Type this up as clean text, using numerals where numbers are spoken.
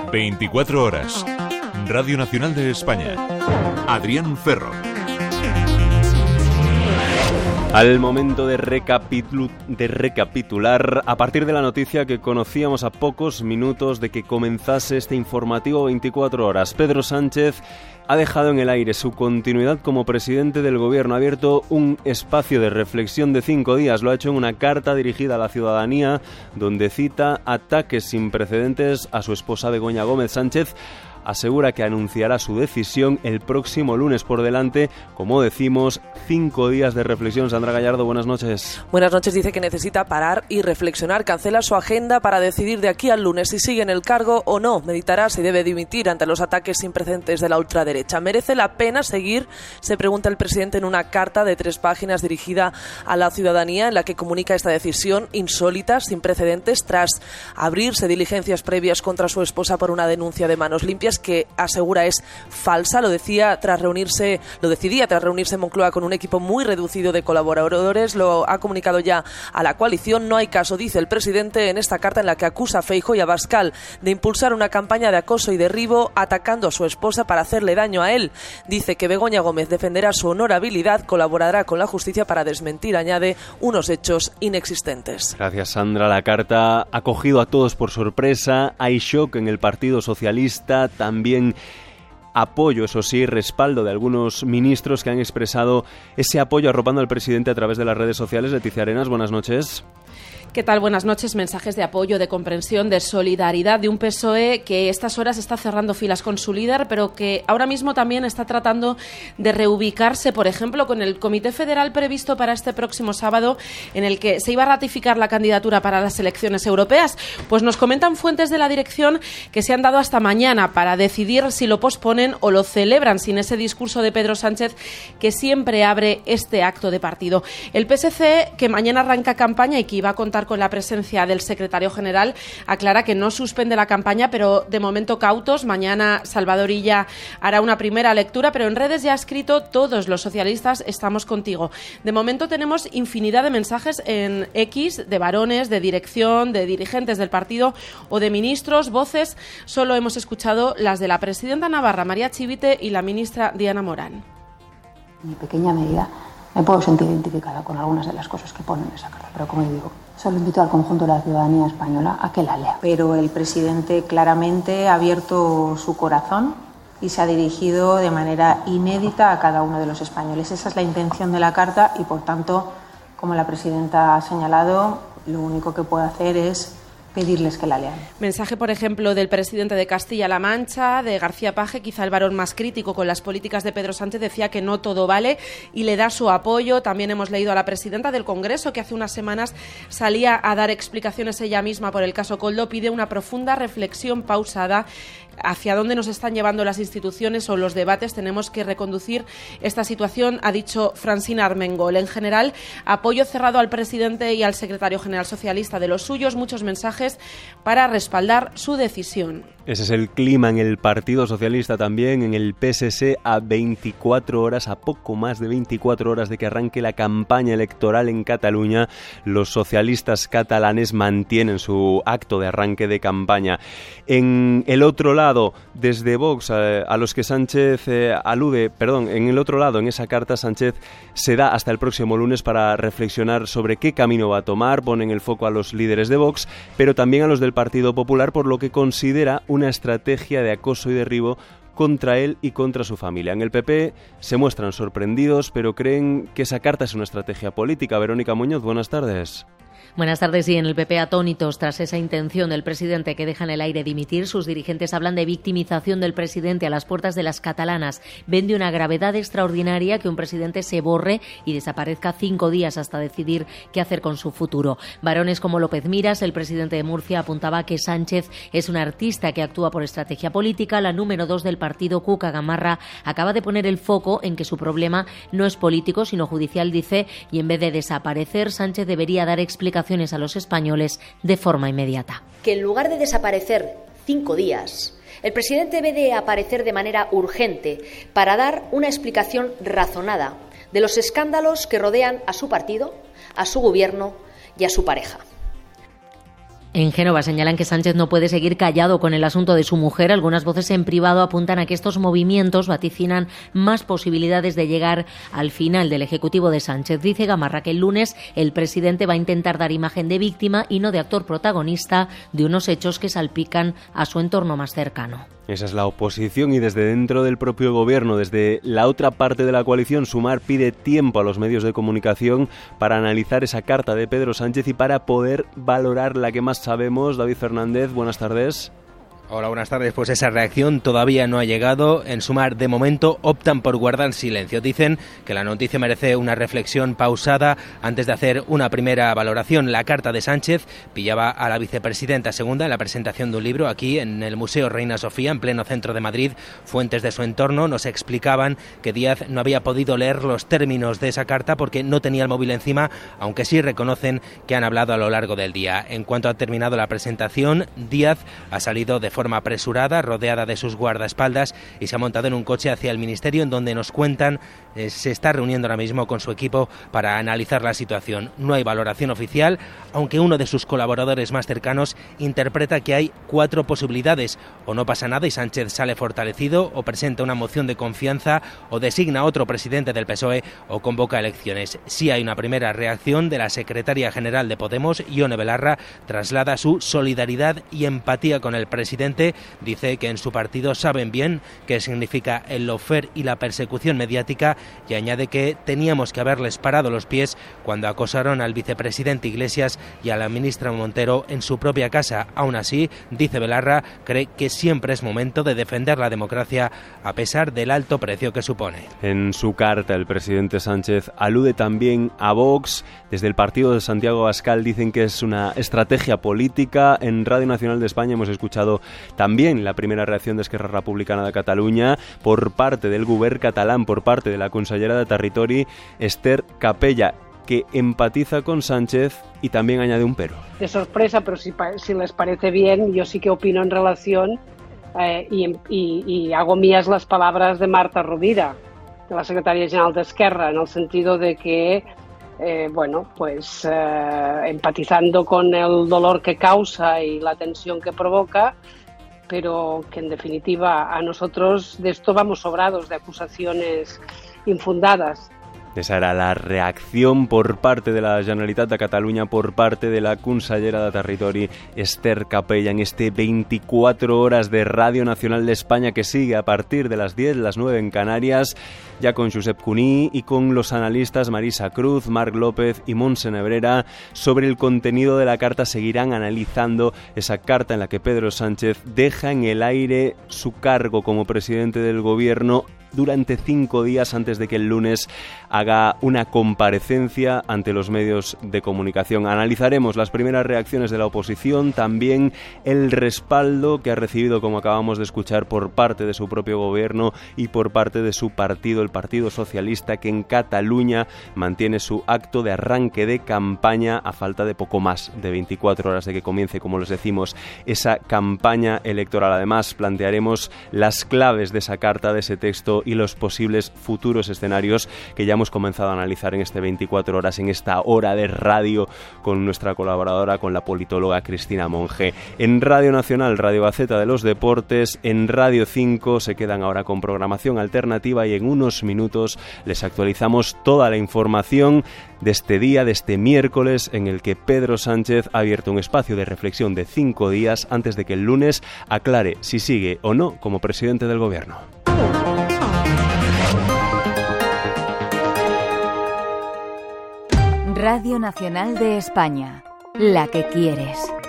24 horas. Radio Nacional de España. Adrián Ferro. Al momento de recapitular, a partir de la noticia que conocíamos a pocos minutos de que comenzase este informativo 24 horas, Pedro Sánchez ha dejado en el aire su continuidad como presidente del Gobierno. Ha abierto un espacio de reflexión de 5 días. Lo ha hecho en una carta dirigida a la ciudadanía, donde cita ataques sin precedentes a su esposa Begoña Gómez. Sánchez asegura que anunciará su decisión el próximo lunes. Por delante, como decimos, 5 días de reflexión. Sandra Gallardo, buenas noches. Buenas noches. Dice que necesita parar y reflexionar. Cancela su agenda para decidir de aquí al lunes si sigue en el cargo o no. Meditará si debe dimitir ante los ataques sin precedentes de la ultraderecha. ¿Merece la pena seguir?, se pregunta el presidente en una carta de 3 páginas dirigida a la ciudadanía, en la que comunica esta decisión insólita, sin precedentes, tras abrirse diligencias previas contra su esposa por una denuncia de manos limpias que asegura es falsa. Lo decidía tras reunirse en Moncloa con un equipo muy reducido de colaboradores. Lo ha comunicado ya a la coalición. No hay caso, dice el presidente en esta carta, en la que acusa a Feijóo y a Abascal de impulsar una campaña de acoso y derribo atacando a su esposa para hacerle daño a él. Dice que Begoña Gómez defenderá su honorabilidad, colaborará con la justicia para desmentir, añade, unos hechos inexistentes. Gracias, Sandra. La carta ha cogido a todos por sorpresa. Hay shock en el Partido Socialista, también apoyo, eso sí, respaldo de algunos ministros que han expresado ese apoyo arropando al presidente a través de las redes sociales. Leticia Arenas, buenas noches. ¿Qué tal? Buenas noches. Mensajes de apoyo, de comprensión, de solidaridad de un PSOE que estas horas está cerrando filas con su líder, pero que ahora mismo también está tratando de reubicarse, por ejemplo, con el Comité Federal previsto para este próximo sábado, en el que se iba a ratificar la candidatura para las elecciones europeas. Pues nos comentan fuentes de la dirección que se han dado hasta mañana para decidir si lo posponen o lo celebran sin ese discurso de Pedro Sánchez que siempre abre este acto de partido. El PSC, que mañana arranca campaña y que iba a contar con la presencia del secretario general, aclara que no suspende la campaña, pero de momento cautos. Mañana Salvador Illa hará una primera lectura, pero en redes ya ha escrito: todos los socialistas estamos contigo. De momento tenemos infinidad de mensajes en X de varones, de dirección, de dirigentes del partido o de ministros. Voces solo hemos escuchado las de la presidenta navarra María Chivite y la ministra Diana Morán. En mi pequeña medida me puedo sentir identificada con algunas de las cosas que ponen en esa carta, pero como digo, solo invito al conjunto de la ciudadanía española a que la lea. Pero el presidente claramente ha abierto su corazón y se ha dirigido de manera inédita a cada uno de los españoles. Esa es la intención de la carta y, por tanto, como la presidenta ha señalado, lo único que puedo hacer es pedirles que la lean. Mensaje, por ejemplo, del presidente de Castilla-La Mancha, de García Paje, quizá el varón más crítico con las políticas de Pedro Sánchez. Decía que no todo vale y le da su apoyo. También hemos leído a la presidenta del Congreso, que hace unas semanas salía a dar explicaciones ella misma por el caso Koldo. Pide una profunda reflexión pausada hacia dónde nos están llevando las instituciones o los debates. Tenemos que reconducir esta situación, ha dicho Francina Armengol. En general, apoyo cerrado al presidente y al secretario general socialista de los suyos. Muchos mensajes para respaldar su decisión. Ese es el clima en el Partido Socialista, también en el PSC, a 24 horas, a poco más de 24 horas de que arranque la campaña electoral en Cataluña. Los socialistas catalanes mantienen su acto de arranque de campaña. En el otro lado, desde Vox, a los que Sánchez en el otro lado, en esa carta, Sánchez se da hasta el próximo lunes para reflexionar sobre qué camino va a tomar. Ponen el foco a los líderes de Vox, pero también a los del Partido Popular, por lo que considera una estrategia de acoso y derribo contra él y contra su familia. En el PP se muestran sorprendidos, pero creen que esa carta es una estrategia política. Verónica Muñoz, buenas tardes. Buenas tardes. Y en el PP, atónitos tras esa intención del presidente que deja en el aire dimitir, sus dirigentes hablan de victimización del presidente a las puertas de las catalanas. Ven de una gravedad extraordinaria que un presidente se borre y desaparezca 5 días hasta decidir qué hacer con su futuro. Varones como López Miras, el presidente de Murcia, apuntaba que Sánchez es un artista que actúa por estrategia política. La número 2 del partido, Cuca Gamarra, acaba de poner el foco en que su problema no es político sino judicial, dice, y en vez de desaparecer, Sánchez debería dar explicaciones a los españoles de forma inmediata. Que en lugar de desaparecer 5 días, el presidente debe de aparecer de manera urgente para dar una explicación razonada de los escándalos que rodean a su partido, a su gobierno y a su pareja. En Génova señalan que Sánchez no puede seguir callado con el asunto de su mujer. Algunas voces en privado apuntan a que estos movimientos vaticinan más posibilidades de llegar al final del Ejecutivo de Sánchez. Dice Gamarra que el lunes el presidente va a intentar dar imagen de víctima y no de actor protagonista de unos hechos que salpican a su entorno más cercano. Esa es la oposición, y desde dentro del propio gobierno, desde la otra parte de la coalición, Sumar pide tiempo a los medios de comunicación para analizar esa carta de Pedro Sánchez y para poder valorar la que más sabemos. David Fernández, buenas tardes. Hola, buenas tardes. Pues esa reacción todavía no ha llegado. En Sumar, de momento, optan por guardar silencio. Dicen que la noticia merece una reflexión pausada antes de hacer una primera valoración. La carta de Sánchez pillaba a la vicepresidenta segunda en la presentación de un libro aquí en el Museo Reina Sofía, en pleno centro de Madrid. Fuentes de su entorno nos explicaban que Díaz no había podido leer los términos de esa carta porque no tenía el móvil encima, aunque sí reconocen que han hablado a lo largo del día. En cuanto ha terminado la presentación, Díaz ha salido de forma apresurada, rodeada de sus guardaespaldas, y se ha montado en un coche hacia el ministerio, en donde nos cuentan se está reuniendo ahora mismo con su equipo para analizar la situación. No hay valoración oficial, aunque uno de sus colaboradores más cercanos interpreta que hay 4 posibilidades: o no pasa nada y Sánchez sale fortalecido, o presenta una moción de confianza, o designa otro presidente del PSOE, o convoca elecciones. Sí hay una primera reacción de la secretaria general de Podemos, Ione Belarra. Traslada su solidaridad y empatía con el presidente. Dice que en su partido saben bien qué significa el lawfare y la persecución mediática, y añade que teníamos que haberles parado los pies cuando acosaron al vicepresidente Iglesias y a la ministra Montero en su propia casa. Aún así, dice Belarra, cree que siempre es momento de defender la democracia a pesar del alto precio que supone. En su carta, el presidente Sánchez alude también a Vox. Desde el partido de Santiago Abascal dicen que es una estrategia política. En Radio Nacional de España hemos escuchado también la primera reacción de Esquerra Republicana de Cataluña por parte del govern catalán, por parte de la consellera de Territori, Esther Capella, que empatiza con Sánchez y también añade un pero. De sorpresa, pero si les parece bien, yo sí que opino en relación y hago mías las palabras de Marta Rovira, de la secretaria general de Esquerra, en el sentido de que empatizando con el dolor que causa y la tensión que provoca, pero que en definitiva a nosotros de esto vamos sobrados de acusaciones infundadas. Esa era la reacción por parte de la Generalitat de Cataluña, por parte de la consellera de Territori, Esther Capella, en este 24 horas de Radio Nacional de España que sigue a partir de las 10, las 9 en Canarias, ya con Josep Cuní y con los analistas Marisa Cruz, Marc López y Montse Nebrera. Sobre el contenido de la carta seguirán analizando esa carta en la que Pedro Sánchez deja en el aire su cargo como presidente del gobierno durante 5 días antes de que el lunes haga una comparecencia ante los medios de comunicación. Analizaremos las primeras reacciones de la oposición, también el respaldo que ha recibido, como acabamos de escuchar, por parte de su propio gobierno y por parte de su partido, el Partido Socialista, que en Cataluña mantiene su acto de arranque de campaña a falta de poco más de 24 horas de que comience, como les decimos, esa campaña electoral. Además, plantearemos las claves de esa carta, de ese texto, y los posibles futuros escenarios que ya hemos comenzado a analizar en este 24 horas, en esta hora de radio, con nuestra colaboradora, con la politóloga Cristina Monge. En Radio Nacional, Radio Gaceta de los Deportes, en Radio 5 se quedan ahora con programación alternativa, y en unos minutos les actualizamos toda la información de este día, de este miércoles, en el que Pedro Sánchez ha abierto un espacio de reflexión de 5 días antes de que el lunes aclare si sigue o no como presidente del gobierno. Radio Nacional de España, la que quieres.